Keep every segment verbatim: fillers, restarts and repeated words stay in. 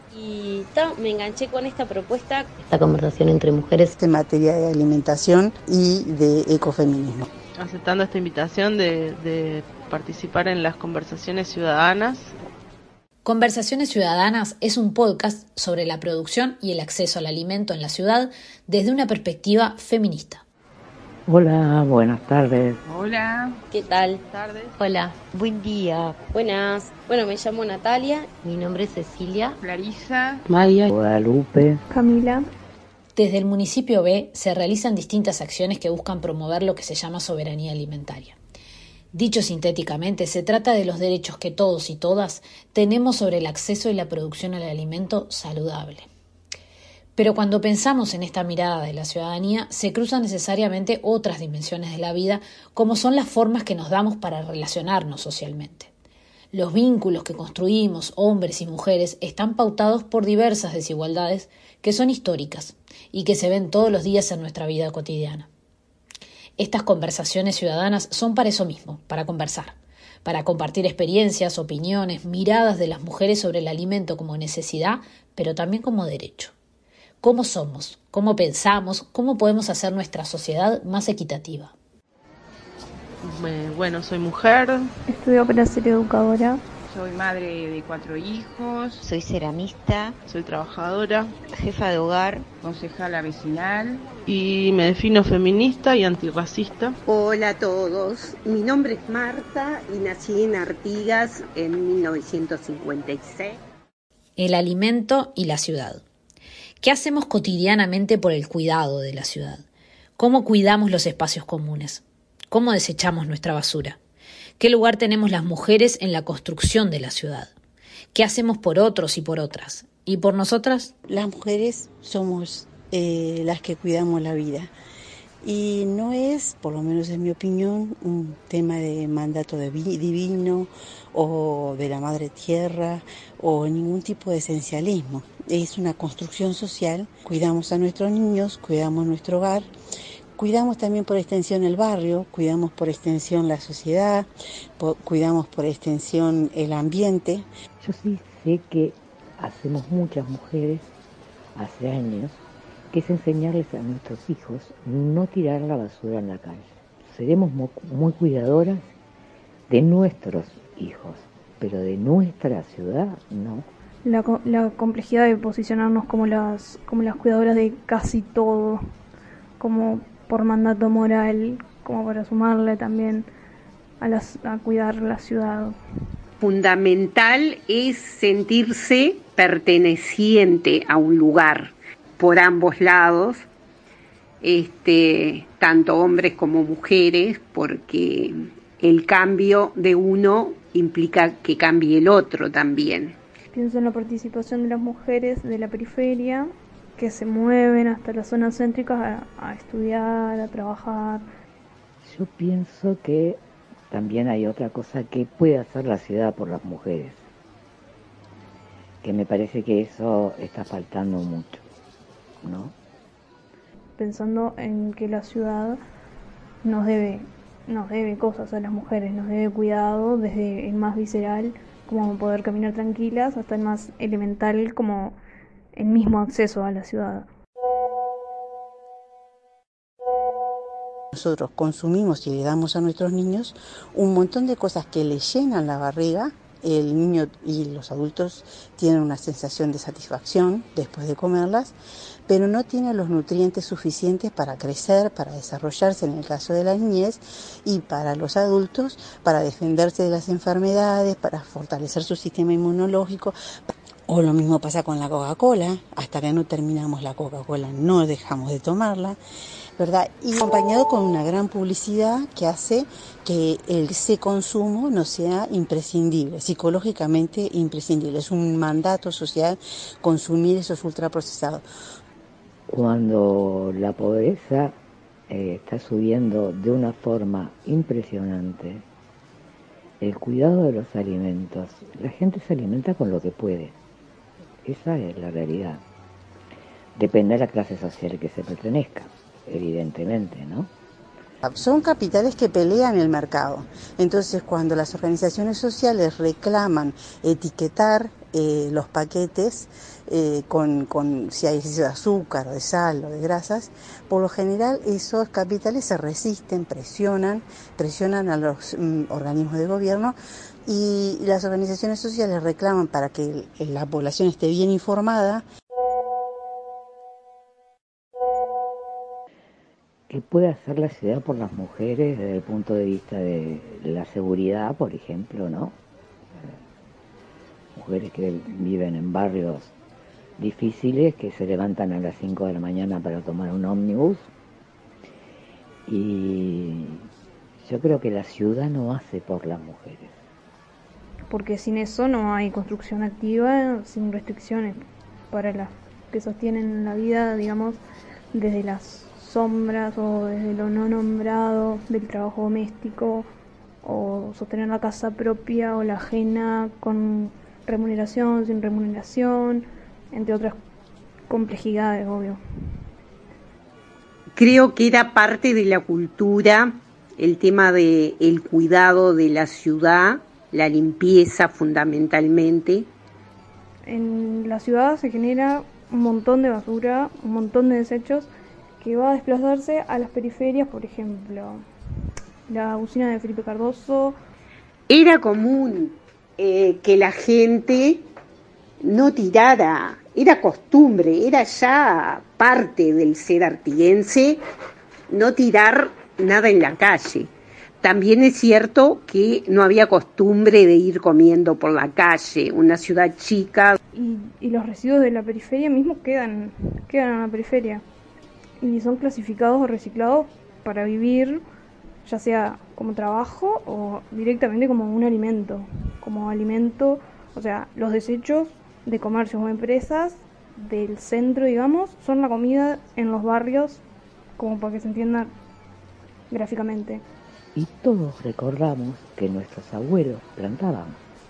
Y ta, me enganché con esta propuesta. La conversación entre mujeres en materia de alimentación y de ecofeminismo. Aceptando esta invitación de, de participar en las conversaciones ciudadanas. Conversaciones Ciudadanas es un podcast sobre la producción y el acceso al alimento en la ciudad desde una perspectiva feminista. Hola, buenas tardes. Hola. ¿Qué tal? Buenas tardes. Hola, buen día. Buenas. Bueno, me llamo Natalia. Mi nombre es Cecilia. Clarisa. Maya. Guadalupe. Camila. Desde el municipio B se realizan distintas acciones que buscan promover lo que se llama soberanía alimentaria. Dicho sintéticamente, se trata de los derechos que todos y todas tenemos sobre el acceso y la producción al alimento saludable. Pero cuando pensamos en esta mirada de la ciudadanía, se cruzan necesariamente otras dimensiones de la vida, como son las formas que nos damos para relacionarnos socialmente. Los vínculos que construimos, hombres y mujeres, están pautados por diversas desigualdades que son históricas y que se ven todos los días en nuestra vida cotidiana. Estas conversaciones ciudadanas son para eso mismo, para conversar, para compartir experiencias, opiniones, miradas de las mujeres sobre el alimento como necesidad, pero también como derecho. ¿Cómo somos? ¿Cómo pensamos? ¿Cómo podemos hacer nuestra sociedad más equitativa? Bueno, soy mujer. Estudio para ser educadora. Soy madre de cuatro hijos. Soy ceramista. Soy trabajadora. Jefa de hogar. Concejala vecinal. Y me defino feminista y antirracista. Hola a todos. Mi nombre es Marta y nací en Artigas en mil novecientos cincuenta y seis. El alimento y la ciudad. ¿Qué hacemos cotidianamente por el cuidado de la ciudad? ¿Cómo cuidamos los espacios comunes? ¿Cómo desechamos nuestra basura? ¿Qué lugar tenemos las mujeres en la construcción de la ciudad? ¿Qué hacemos por otros y por otras? ¿Y por nosotras? Las mujeres somos eh, las que cuidamos la vida. Y no es, por lo menos en mi opinión, un tema de mandato de vi- divino o de la madre tierra o ningún tipo de esencialismo. Es una construcción social. Cuidamos a nuestros niños, cuidamos nuestro hogar. Cuidamos también por extensión el barrio, cuidamos por extensión la sociedad, por, cuidamos por extensión el ambiente. Yo sí sé que hacemos muchas mujeres hace años, que es enseñarles a nuestros hijos no tirar la basura en la calle. Seremos muy, muy cuidadoras de nuestros hijos, pero de nuestra ciudad no. La, la complejidad de posicionarnos como las, como las cuidadoras de casi todo, como por mandato moral, como para sumarle también a, las, a cuidar la ciudad. Fundamental es sentirse perteneciente a un lugar por ambos lados, este, tanto hombres como mujeres, porque el cambio de uno implica que cambie el otro también. Pienso en la participación de las mujeres de la periferia, que se mueven hasta las zonas céntricas a, a estudiar, a trabajar. Yo pienso que también hay otra cosa que puede hacer la ciudad por las mujeres, que me parece que eso está faltando mucho, ¿no? Pensando en que la ciudad nos debe, nos debe cosas a las mujeres, nos debe cuidado desde el más visceral, como poder caminar tranquilas, hasta el más elemental, como el mismo acceso a la ciudad. Nosotros consumimos y le damos a nuestros niños un montón de cosas que les llenan la barriga. El niño y los adultos tienen una sensación de satisfacción después de comerlas, pero no tienen los nutrientes suficientes para crecer, para desarrollarse en el caso de la niñez, y para los adultos, para defenderse de las enfermedades, para fortalecer su sistema inmunológico. O lo mismo pasa con la Coca-Cola, hasta que no terminamos la Coca-Cola no dejamos de tomarla, ¿verdad? Y acompañado con una gran publicidad que hace que ese consumo no sea imprescindible, psicológicamente imprescindible. Es un mandato social consumir esos ultraprocesados. Cuando la pobreza eh, está subiendo de una forma impresionante, el cuidado de los alimentos, la gente se alimenta con lo que puede. Esa es la realidad. Depende de la clase social que se pertenezca, evidentemente, ¿no? Son capitales que pelean el mercado. Entonces, cuando las organizaciones sociales reclaman etiquetar eh, los paquetes eh, con, con si hay exceso de azúcar, de sal o de grasas. Por lo general esos capitales se resisten, presionan, presionan a los mm, organismos de gobierno, y las organizaciones sociales reclaman para que la población esté bien informada. ¿Qué puede hacer la ciudad por las mujeres desde el punto de vista de la seguridad, por ejemplo, ¿no? Mujeres que viven en barrios difíciles, que se levantan a las cinco de la mañana para tomar un ómnibus. Y yo creo que la ciudad no hace por las mujeres. Porque sin eso no hay construcción activa, sin restricciones para las que sostienen la vida, digamos, desde las sombras o desde lo no nombrado, del trabajo doméstico, o sostener la casa propia o la ajena con remuneración, sin remuneración, entre otras complejidades, obvio. Creo que era parte de la cultura el tema de el cuidado de la ciudad, la limpieza fundamentalmente. En la ciudad se genera un montón de basura, un montón de desechos que va a desplazarse a las periferias, por ejemplo, la usina de Felipe Cardoso. Era común eh, que la gente no tirara, era costumbre, era ya parte del ser artiguense no tirar nada en la calle. También es cierto que no había costumbre de ir comiendo por la calle, una ciudad chica. Y, y los residuos de la periferia mismos quedan, quedan en la periferia. Y son clasificados o reciclados para vivir, ya sea como trabajo o directamente como un alimento. Como alimento, o sea, los desechos de comercios o empresas del centro, digamos, son la comida en los barrios, como para que se entienda gráficamente. Y todos recordamos que nuestros abuelos plantaban.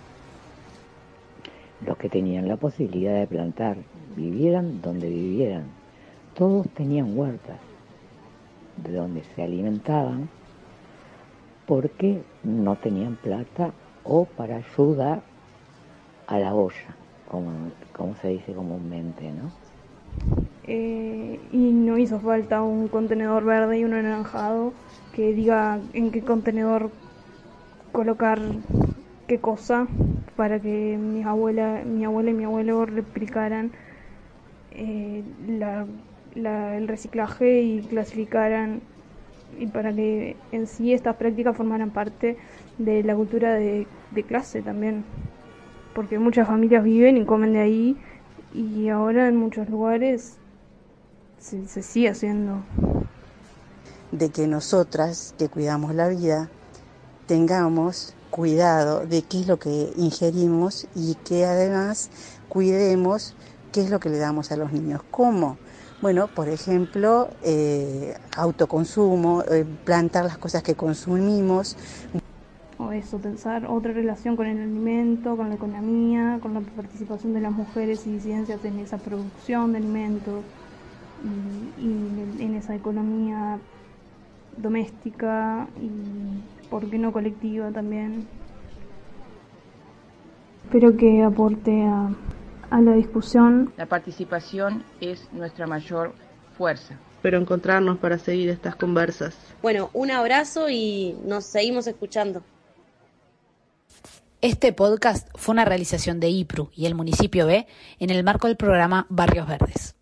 Los que tenían la posibilidad de plantar, vivieran donde vivieran. Todos tenían huertas, de donde se alimentaban, porque no tenían plata o para ayudar a la olla, como, como se dice comúnmente, ¿no? Eh, y no hizo falta un contenedor verde y uno anaranjado que diga en qué contenedor colocar qué cosa para que mi abuela, mi abuela y mi abuelo replicaran eh, la, la, el reciclaje y clasificaran, y para que en sí estas prácticas formaran parte de la cultura de, de clase también, porque muchas familias viven y comen de ahí, y ahora en muchos lugares se, se sigue haciendo. De que nosotras, que cuidamos la vida, tengamos cuidado de qué es lo que ingerimos y que además cuidemos qué es lo que le damos a los niños. ¿Cómo? Bueno, por ejemplo, eh, autoconsumo, eh, plantar las cosas que consumimos. O eso, pensar otra relación con el alimento, con la economía, con la participación de las mujeres y disidencias en esa producción de alimentos y, y en esa economía doméstica y, ¿por qué no, colectiva también? Espero que aporte a, a la discusión. La participación es nuestra mayor fuerza. Pero encontrarnos para seguir estas conversas. Bueno, un abrazo y nos seguimos escuchando. Este podcast fue una realización de I P R U y el Municipio B en el marco del programa Barrios Verdes.